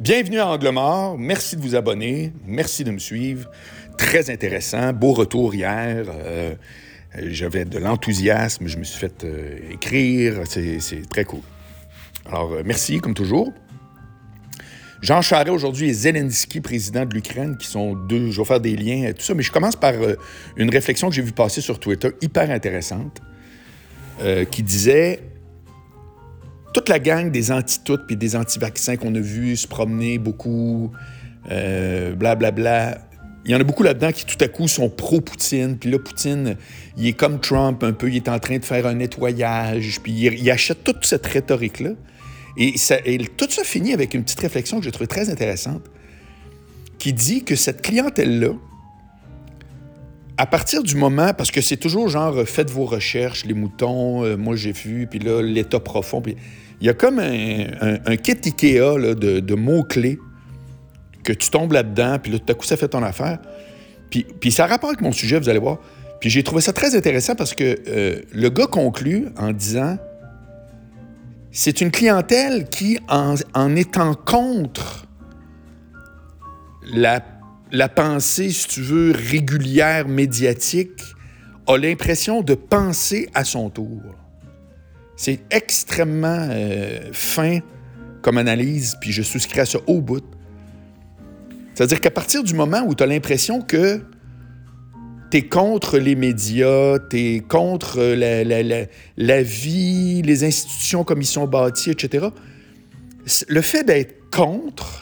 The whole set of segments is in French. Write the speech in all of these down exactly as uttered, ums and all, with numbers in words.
Bienvenue à Angle Mort. Merci de vous abonner. Merci de me suivre. Très intéressant. Beau retour hier. Euh, j'avais de l'enthousiasme. Je me suis fait euh, écrire. C'est, c'est très cool. Alors, euh, merci, comme toujours. Jean Charest aujourd'hui et Zelensky, président de l'Ukraine, qui sont deux... Je vais faire des liens, tout ça. Mais je commence par euh, une réflexion que j'ai vue passer sur Twitter, hyper intéressante, euh, qui disait... Toute la gang des anti-toutes puis des anti-vaccins qu'on a vus se promener beaucoup, euh, blablabla. Il y en a beaucoup là-dedans qui, tout à coup, sont pro-Poutine. Puis là, Poutine, il est comme Trump un peu. Il est en train de faire un nettoyage. Puis il, il achète toute cette rhétorique-là. Et, ça, et tout ça finit avec une petite réflexion que j'ai trouvée très intéressante, qui dit que cette clientèle-là, à partir du moment, parce que c'est toujours genre, faites vos recherches, les moutons, euh, moi j'ai vu, puis là, l'état profond, puis il y a comme un, un, un kit Ikea là, de, de mots-clés que tu tombes là-dedans, puis là, tout à coup, ça fait ton affaire. Puis, puis ça rapporte avec mon sujet, vous allez voir. Puis j'ai trouvé ça très intéressant parce que euh, le gars conclut en disant « C'est une clientèle qui, en, en étant contre la la pensée, si tu veux, régulière, médiatique, a l'impression de penser à son tour. » C'est extrêmement euh, fin comme analyse, puis je souscris à ça au bout. C'est-à-dire qu'à partir du moment où tu as l'impression que tu es contre les médias, tu es contre la, la, la, la vie, les institutions comme ils sont bâtis, et cetera, le fait d'être contre,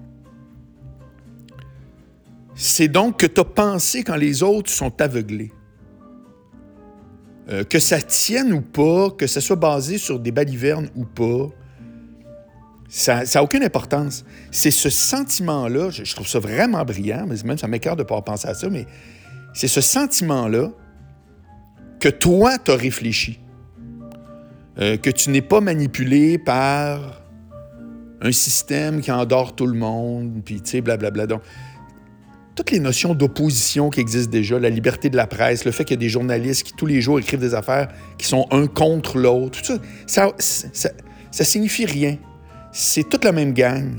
c'est donc que tu as pensé quand les autres sont aveuglés. Euh, que ça tienne ou pas, que ça soit basé sur des balivernes ou pas, ça n'a aucune importance. C'est ce sentiment-là, je, je trouve ça vraiment brillant, mais même ça m'écœure de ne pas penser à ça, mais c'est ce sentiment-là que toi, tu as réfléchi. Euh, que tu n'es pas manipulé par un système qui endort tout le monde, puis tu sais, blablabla. Donc, toutes les notions d'opposition qui existent déjà, la liberté de la presse, le fait qu'il y a des journalistes qui, tous les jours, écrivent des affaires qui sont un contre l'autre, tout ça, ça, ça, ça signifie rien. C'est toute la même gang.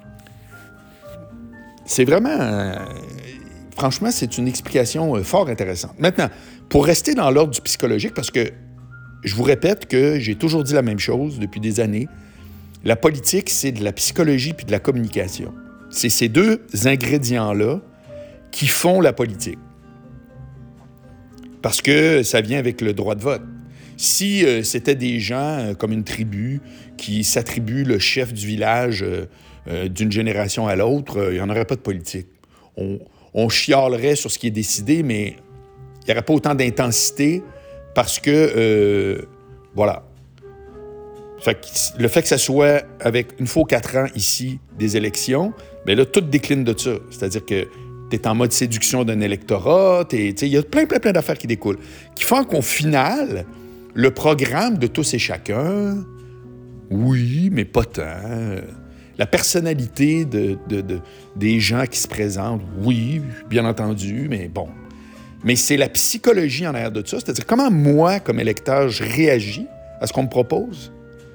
C'est vraiment... Euh, franchement, c'est une explication euh, fort intéressante. Maintenant, pour rester dans l'ordre du psychologique, parce que je vous répète que j'ai toujours dit la même chose depuis des années, la politique, c'est de la psychologie puis de la communication. C'est ces deux ingrédients-là qui font la politique. Parce que ça vient avec le droit de vote. Si euh, c'était des gens euh, comme une tribu qui s'attribuent le chef du village euh, euh, d'une génération à l'autre, il euh, n'y en aurait pas de politique. On, on chialerait sur ce qui est décidé, mais il n'y aurait pas autant d'intensité parce que, euh, voilà. Fait que le fait que ça soit avec une fois aux quatre ans ici des élections, bien là, tout décline de ça. C'est-à-dire que tu es en mode séduction d'un électorat, il y a plein, plein, plein d'affaires qui découlent, qui font qu'au final, le programme de tous et chacun, oui, mais pas tant. La personnalité de, de, de, des gens qui se présentent, oui, bien entendu, mais bon. Mais c'est la psychologie en arrière de ça, c'est-à-dire comment moi, comme électeur, je réagis à ce qu'on me propose,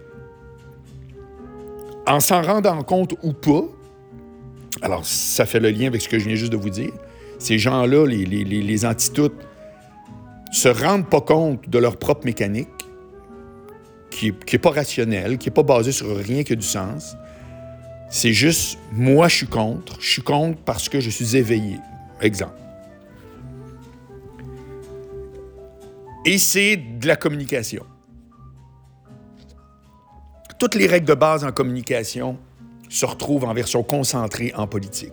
en s'en rendant compte ou pas. Alors, ça fait le lien avec ce que je viens juste de vous dire. Ces gens-là, les, les, les, les anti-toutes, se rendent pas compte de leur propre mécanique, qui n'est qui est pas rationnelle, qui n'est pas basée sur rien qui a du sens. C'est juste, moi, je suis contre. Je suis contre parce que je suis éveillé. Exemple. Et c'est de la communication. Toutes les règles de base en communication se retrouvent en version concentrée en politique.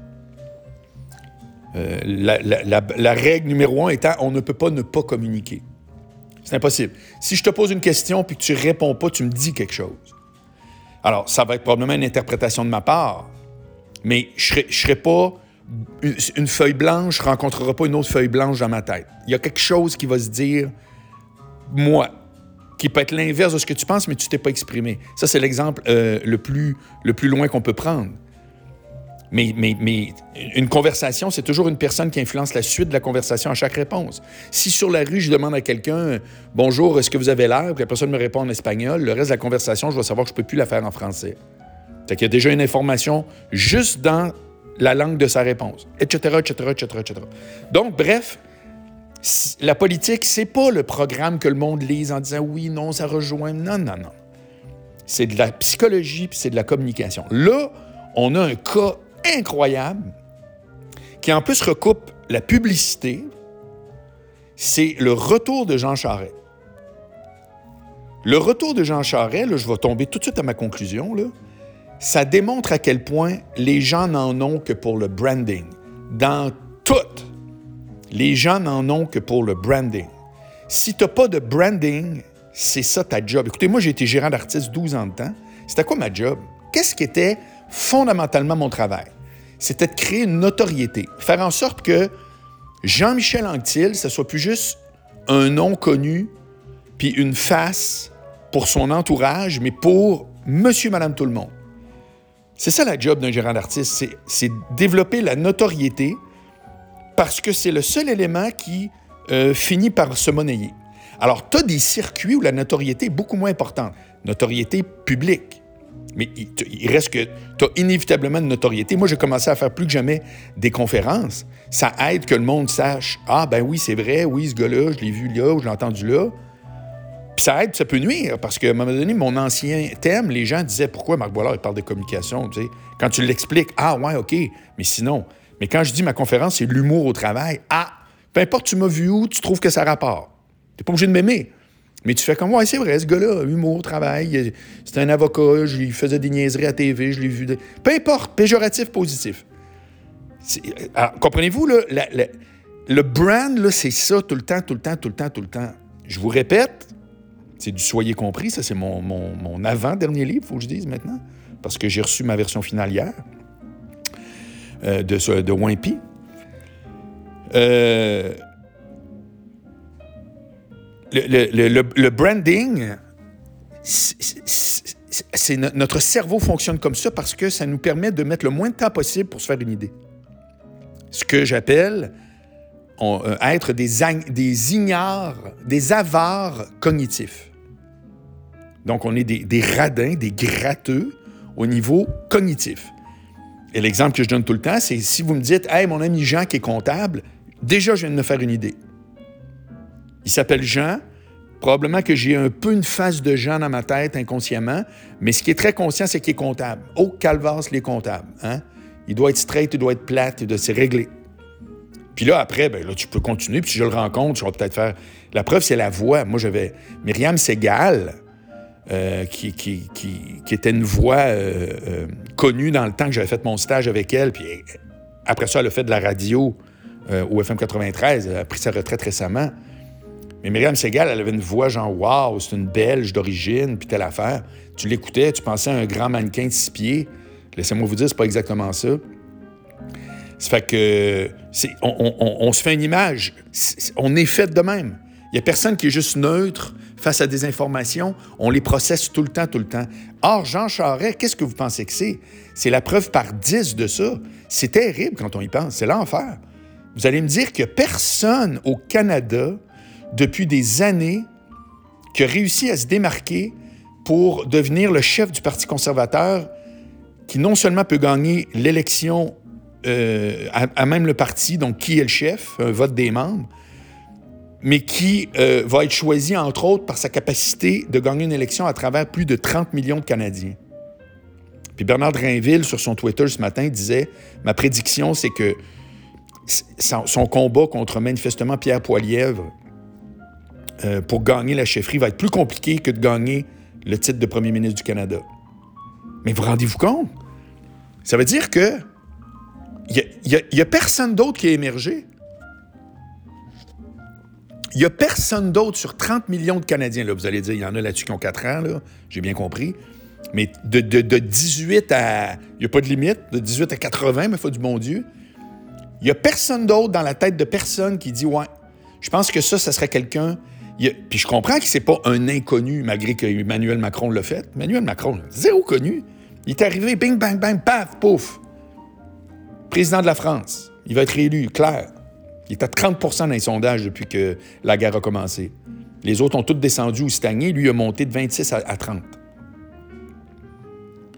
Euh, la, la, la, la règle numéro un étant on ne peut pas ne pas communiquer. C'est impossible. Si je te pose une question puis que tu ne réponds pas, tu me dis quelque chose. Alors, ça va être probablement une interprétation de ma part, mais je ne serai pas... Une, une feuille blanche ne rencontrera pas une autre feuille blanche dans ma tête. Il y a quelque chose qui va se dire, moi, qui peut être l'inverse de ce que tu penses, mais tu ne t'es pas exprimé. Ça, c'est l'exemple euh, le, plus, le plus loin qu'on peut prendre. Mais, mais, mais une conversation, c'est toujours une personne qui influence la suite de la conversation à chaque réponse. Si sur la rue, je demande à quelqu'un « Bonjour, est-ce que vous avez l'air? » puis la personne me répond en espagnol, le reste de la conversation, je vais savoir que je ne peux plus la faire en français. Fait qu'il y a déjà une information juste dans la langue de sa réponse, et cetera, et cetera, et cetera, et cetera. Donc, bref, la politique, c'est pas le programme que le monde lise en disant « oui, non, ça rejoint ». Non, non, non. C'est de la psychologie puis c'est de la communication. Là, on a un cas incroyable qui, en plus, recoupe la publicité. C'est le retour de Jean Charest. Le retour de Jean Charest, là, je vais tomber tout de suite à ma conclusion, là, ça démontre à quel point les gens n'en ont que pour le branding. Dans tout, les gens n'en ont que pour le branding. Si tu n'as pas de branding, c'est ça ta job. Écoutez, moi, j'ai été gérant d'artiste douze ans de temps. C'était quoi ma job? Qu'est-ce qui était fondamentalement mon travail? C'était de créer une notoriété, faire en sorte que Jean-Michel Anctil, ce soit plus juste un nom connu puis une face pour son entourage, mais pour monsieur, madame, tout le monde. C'est ça la job d'un gérant d'artiste, c'est, c'est développer la notoriété parce que c'est le seul élément qui euh, finit par se monnayer. Alors, tu as des circuits où la notoriété est beaucoup moins importante. Notoriété publique. Mais il, il reste que tu as inévitablement une notoriété. Moi, j'ai commencé à faire plus que jamais des conférences. Ça aide que le monde sache « Ah, ben oui, c'est vrai, oui, ce gars-là, je l'ai vu là ou je l'ai entendu là. » Puis ça aide, ça peut nuire, parce qu'à un moment donné, mon ancien thème, les gens disaient « Pourquoi Marc Boilard, il parle de communication? » Tu sais, quand tu l'expliques, « Ah, ouais, OK, mais sinon... » Mais quand je dis ma conférence, c'est l'humour au travail, « Ah, peu importe tu m'as vu où, tu trouves que ça rapporte. T'es pas obligé de m'aimer. Mais tu fais comme, ouais, c'est vrai, ce gars-là, humour, travail, c'est un avocat, il faisait des niaiseries à T V, je l'ai vu. De... Peu importe, péjoratif, positif. Alors, comprenez-vous, là, la, la, le brand, là, c'est ça tout le temps, tout le temps, tout le temps, tout le temps. Je vous répète, c'est du soyez compris, ça, c'est mon, mon, mon avant-dernier livre, il faut que je dise maintenant, parce que j'ai reçu ma version finale hier euh, de, de Wimpy. Euh. Le, le, le, le branding, c'est, c'est, c'est notre cerveau fonctionne comme ça parce que ça nous permet de mettre le moins de temps possible pour se faire une idée. Ce que j'appelle on, euh, être des, des ignares, des avares cognitifs. Donc, on est des, des radins, des gratteux au niveau cognitif. Et l'exemple que je donne tout le temps, c'est si vous me dites « Hey, mon ami Jean qui est comptable, déjà, je viens de me faire une idée. » Il s'appelle Jean. Probablement que j'ai un peu une face de Jean dans ma tête inconsciemment, mais ce qui est très conscient, c'est qu'il est comptable. Oh, calvasse, les comptables. Hein? Il doit être straight, il doit être plate, il doit se régler. Puis là, après, ben là, tu peux continuer, puis si je le rencontre, je vais peut-être faire... La preuve, c'est la voix. Moi, j'avais Myriam Segal, euh, qui, qui, qui, qui était une voix euh, euh, connue dans le temps que j'avais fait mon stage avec elle, puis après ça, elle a fait de la radio euh, au F M quatre-vingt-treize. Elle a pris sa retraite récemment. Mais Myriam Segal, elle avait une voix genre « Wow, c'est une Belge d'origine, puis telle affaire. » Tu l'écoutais, tu pensais à un grand mannequin de six pieds. Laissez-moi vous dire, c'est pas exactement ça. Ça fait que c'est, on, on, on se fait une image. C'est, on est fait de même. Il n'y a personne qui est juste neutre face à des informations. On les processe tout le temps, tout le temps. Or, Jean Charest, qu'est-ce que vous pensez que c'est? C'est la preuve par dix de ça. C'est terrible quand on y pense. C'est l'enfer. Vous allez me dire qu'il n'y a personne au Canada depuis des années qui a réussi à se démarquer pour devenir le chef du Parti conservateur qui non seulement peut gagner l'élection euh, à, à même le parti, donc qui est le chef, un vote des membres, mais qui euh, va être choisi, entre autres, par sa capacité de gagner une élection à travers plus de trente millions de Canadiens. Puis Bernard Drainville, sur son Twitter ce matin, disait « Ma prédiction, c'est que son, son combat contre manifestement Pierre Poilievre euh, pour gagner la chefferie va être plus compliqué que de gagner le titre de premier ministre du Canada. » Mais vous rendez-vous compte? Ça veut dire que il n'y a, a, a personne d'autre qui a émergé. Il n'y a personne d'autre sur trente millions de Canadiens. Là, vous allez dire, il y en a là-dessus qui ont quatre ans, là, j'ai bien compris. Mais de, de, de dix-huit à... Il n'y a pas de limite. De dix-huit à quatre-vingts, mais faut du bon Dieu. Il n'y a personne d'autre dans la tête de personne qui dit « Ouais, je pense que ça, ça serait quelqu'un... » a... Puis je comprends que c'est pas un inconnu, malgré que Emmanuel Macron l'a fait. Emmanuel Macron, zéro connu. Il est arrivé, bing, bang, bang, paf, pouf. Président de la France. Il va être réélu, clair. Il est à trente pour cent dans les sondages depuis que la guerre a commencé. Les autres ont tous descendu ou stagné. Lui, il a monté de vingt-six à trente.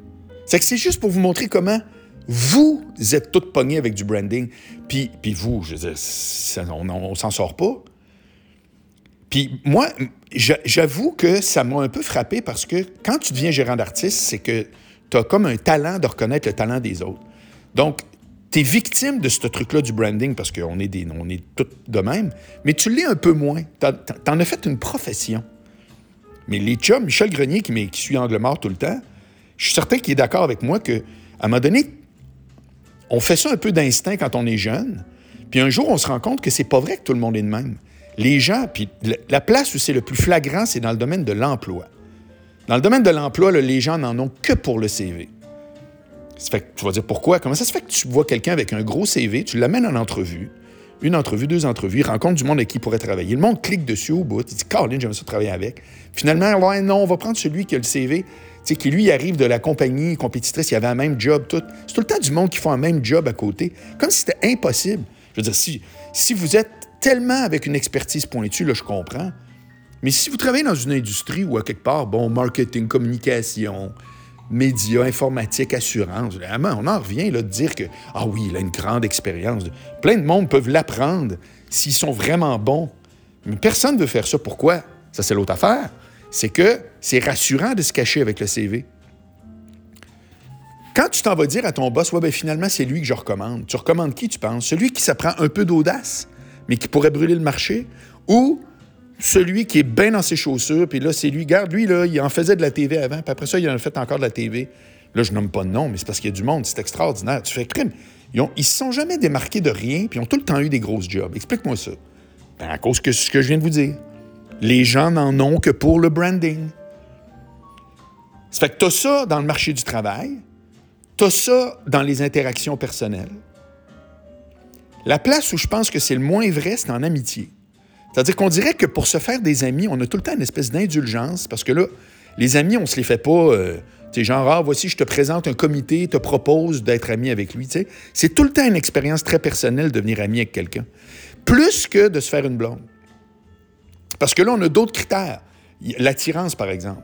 C'est que c'est juste pour vous montrer comment vous êtes tous pognés avec du branding. Puis, puis vous, je veux dire, ça, on ne s'en sort pas. Puis moi, j'avoue que ça m'a un peu frappé parce que quand tu deviens gérant d'artiste, c'est que tu as comme un talent de reconnaître le talent des autres. Donc, tu es victime de ce truc-là du branding parce qu'on est, des, on est tous de même, mais tu l'es un peu moins. Tu en as fait une profession. Mais les chums, Michel Grenier, qui, qui suit Angle Mort tout le temps, je suis certain qu'il est d'accord avec moi qu'à un moment donné, on fait ça un peu d'instinct quand on est jeune, puis un jour, on se rend compte que c'est pas vrai que tout le monde est de même. Les gens, puis la place où c'est le plus flagrant, c'est dans le domaine de l'emploi. Dans le domaine de l'emploi, là, les gens n'en ont que pour le C V. Ça fait que tu vas dire pourquoi? Comment ça se fait que tu vois quelqu'un avec un gros C V, tu l'amènes en entrevue, une entrevue, deux entrevues, il rencontre du monde avec qui il pourrait travailler. Le monde clique dessus au bout, il dit « Caroline, j'aime ça travailler avec. » Finalement, ouais, non, on va prendre celui qui a le C V, tu sais, qui lui arrive de la compagnie compétitrice, il avait un même job, tout. C'est tout le temps du monde qui font un même job à côté, comme si c'était impossible. Je veux dire, si, si vous êtes tellement avec une expertise pointue, là, je comprends. Mais si vous travaillez dans une industrie ou à quelque part, bon, marketing, communication, médias, informatique, assurance, vraiment, on en revient là, de dire que, ah oui, il a une grande expérience. Plein de monde peuvent l'apprendre s'ils sont vraiment bons. Mais personne ne veut faire ça. Pourquoi? Ça, c'est l'autre affaire. C'est que c'est rassurant de se cacher avec le C V. Quand tu t'en vas dire à ton boss, ouais, ben finalement, c'est lui que je recommande. Tu recommandes qui, tu penses? Celui qui s'apprend un peu d'audace, mais qui pourrait brûler le marché, ou celui qui est bien dans ses chaussures, puis là, c'est lui, regarde, lui, là, il en faisait de la T V avant, puis après ça, il en a fait encore de la T V. Là, je nomme pas de nom, mais c'est parce qu'il y a du monde, c'est extraordinaire. Tu fais crime. Ils ne se sont jamais démarqués de rien, puis ils ont tout le temps eu des grosses jobs. Explique-moi ça. Ben, à cause de ce que je viens de vous dire. Les gens n'en ont que pour le branding. Ça fait que tu as ça dans le marché du travail, tu as ça dans les interactions personnelles. La place où je pense que c'est le moins vrai, c'est en amitié. C'est-à-dire qu'on dirait que pour se faire des amis, on a tout le temps une espèce d'indulgence, parce que là, les amis, on se les fait pas, euh, tu sais, genre, ah, voici, je te présente un comité, te propose d'être ami avec lui, tu sais. C'est tout le temps une expérience très personnelle de devenir ami avec quelqu'un, plus que de se faire une blonde. Parce que là, on a d'autres critères. L'attirance, par exemple.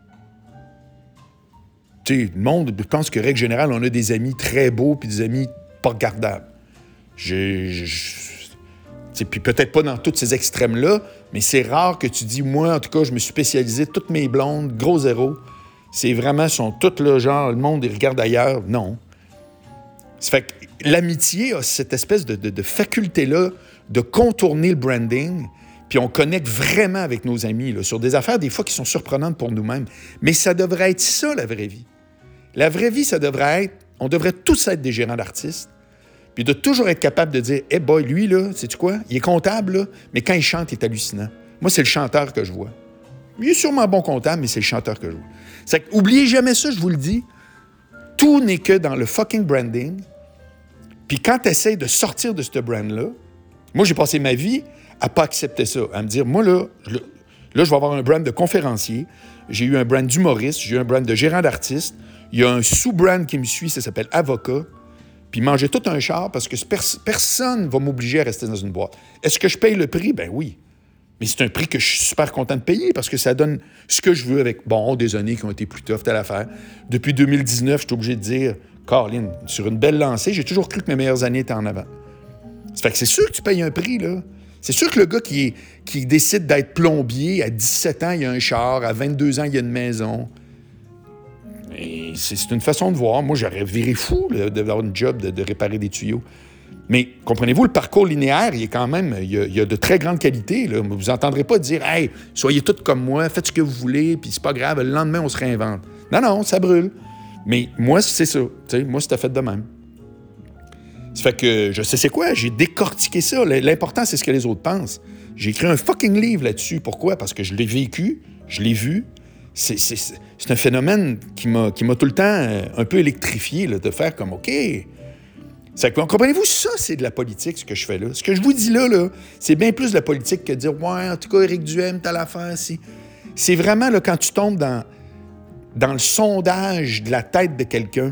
Tu sais, le monde, je pense que, règle générale, on a des amis très beaux puis des amis pas regardables. Je... je puis peut-être pas dans tous ces extrêmes-là, mais c'est rare que tu dis, moi, en tout cas, je me suis spécialisé, toutes mes blondes, gros zéro, c'est vraiment, sont toutes là, genre, le monde, ils regardent ailleurs. Non. Ça fait que l'amitié a cette espèce de, de, de faculté-là de contourner le branding, puis on connecte vraiment avec nos amis là, sur des affaires, des fois, qui sont surprenantes pour nous-mêmes. Mais ça devrait être ça, la vraie vie. La vraie vie, ça devrait être, on devrait tous être des gérants d'artistes, puis de toujours être capable de dire « Hey boy, lui, là, sais-tu quoi? Il est comptable, là, mais quand il chante, il est hallucinant. Moi, c'est le chanteur que je vois. Il est sûrement bon comptable, mais c'est le chanteur que je vois. » C'est que, oubliez jamais ça, je vous le dis. Tout n'est que dans le fucking branding. Puis quand tu essaies de sortir de ce brand-là, moi, j'ai passé ma vie à pas accepter ça, à me dire, moi, là, là, là je vais avoir un brand de conférencier, j'ai eu un brand d'humoriste, j'ai eu un brand de gérant d'artiste, il y a un sous-brand qui me suit, ça s'appelle Avocat. Puis manger tout un char parce que pers- personne ne va m'obliger à rester dans une boîte. Est-ce que je paye le prix? Ben oui. Mais c'est un prix que je suis super content de payer parce que ça donne ce que je veux avec, bon, des années qui ont été plus tough, telle affaire. Depuis deux mille dix-neuf, je suis obligé de dire, Caroline, sur une belle lancée, j'ai toujours cru que mes meilleures années étaient en avant. Ça fait que c'est sûr que tu payes un prix, là. C'est sûr que le gars qui, est, qui décide d'être plombier, à dix-sept ans, il a un char, à vingt-deux ans, il a une maison. Et c'est, c'est une façon de voir. Moi, j'aurais viré fou là, d'avoir une job de, de réparer des tuyaux. Mais comprenez-vous, le parcours linéaire, il est quand même, il y a, il y a de très grandes qualités. Là. Vous n'entendrez pas dire « Hey, soyez tous comme moi, faites ce que vous voulez, puis c'est pas grave, le lendemain, on se réinvente. » Non, non, ça brûle. Mais moi, c'est ça. T'sais, moi, c'était fait de même. Ça fait que, je sais c'est quoi, j'ai décortiqué ça. L'important, c'est ce que les autres pensent. J'ai écrit un fucking livre là-dessus. Pourquoi? Parce que je l'ai vécu, je l'ai vu. C'est, c'est, c'est un phénomène qui m'a, qui m'a tout le temps un peu électrifié, là, de faire comme, OK. C'est que, comprenez-vous, ça, c'est de la politique, ce que je fais là. Ce que je vous dis là, là c'est bien plus de la politique que de dire, ouais, en tout cas, Éric Duhem, t'as l'affaire, c'est... C'est vraiment, là, quand tu tombes dans, dans le sondage de la tête de quelqu'un,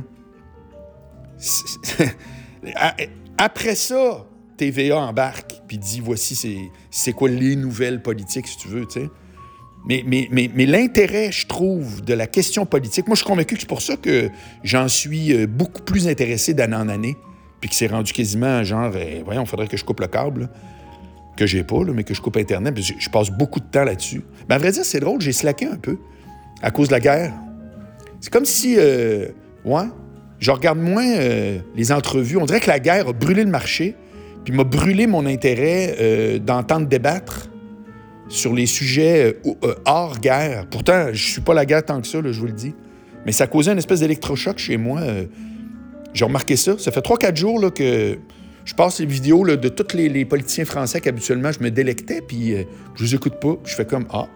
c'est... Après ça, T V A embarque puis dit, voici, c'est, c'est quoi les nouvelles politiques, si tu veux, tu sais. Mais, mais, mais, mais l'intérêt, je trouve, de la question politique, moi, je suis convaincu que c'est pour ça que j'en suis beaucoup plus intéressé d'année en année, puis que c'est rendu quasiment genre, eh, voyons, il faudrait que je coupe le câble, là, que j'ai pas, là, mais que je coupe Internet, puis je, je passe beaucoup de temps là-dessus. Mais à vrai dire, c'est drôle, j'ai slacké un peu à cause de la guerre. C'est comme si, euh, ouais, je regarde moins euh, les entrevues. On dirait que la guerre a brûlé le marché, puis m'a brûlé mon intérêt euh, d'entendre débattre sur les sujets euh, euh, hors guerre. Pourtant, je suis pas la guerre tant que ça, là, je vous le dis. Mais ça a causé une espèce d'électrochoc chez moi. Euh, j'ai remarqué ça. Ça fait trois quatre jours là, que je passe les vidéos là, de tous les, les politiciens français qu'habituellement je me délectais, puis euh, je les écoute pas. Je fais comme « Ah! »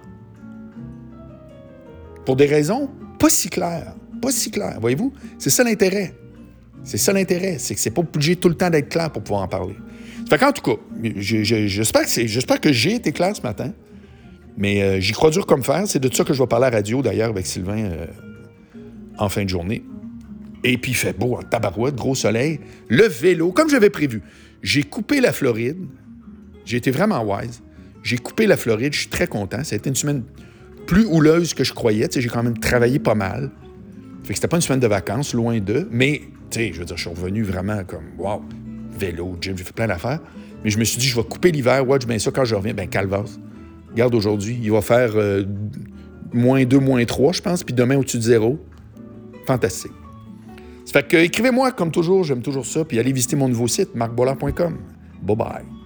Pour des raisons pas si claires. Pas si claires, voyez-vous? C'est ça l'intérêt. C'est ça l'intérêt. C'est que c'est pas obligé tout le temps d'être clair pour pouvoir en parler. Fait qu'en tout cas, j'espère que, j'espère que j'ai été clair ce matin, mais euh, j'y crois dur comme fer. C'est de ça que je vais parler à la radio, d'ailleurs, avec Sylvain euh, en fin de journée. Et puis, il fait beau en tabarouette, gros soleil. Le vélo, comme j'avais prévu, j'ai coupé la Floride. J'ai été vraiment wise. J'ai coupé la Floride, je suis très content. Ça a été une semaine plus houleuse que je croyais. Tu sais, j'ai quand même travaillé pas mal. Fait que c'était pas une semaine de vacances, loin d'eux, mais, tu sais, je veux dire, je suis revenu vraiment comme, wow, vélo, gym, j'ai fait plein d'affaires. Mais je me suis dit, je vais couper l'hiver, watch bien ça quand je reviens. Ben, calvasse. Regarde aujourd'hui, il va faire euh, moins deux, moins trois, je pense, puis demain au-dessus de zéro. Fantastique. Ça fait que, écrivez-moi, comme toujours, j'aime toujours ça, puis allez visiter mon nouveau site, marc bollard point com. Bye-bye.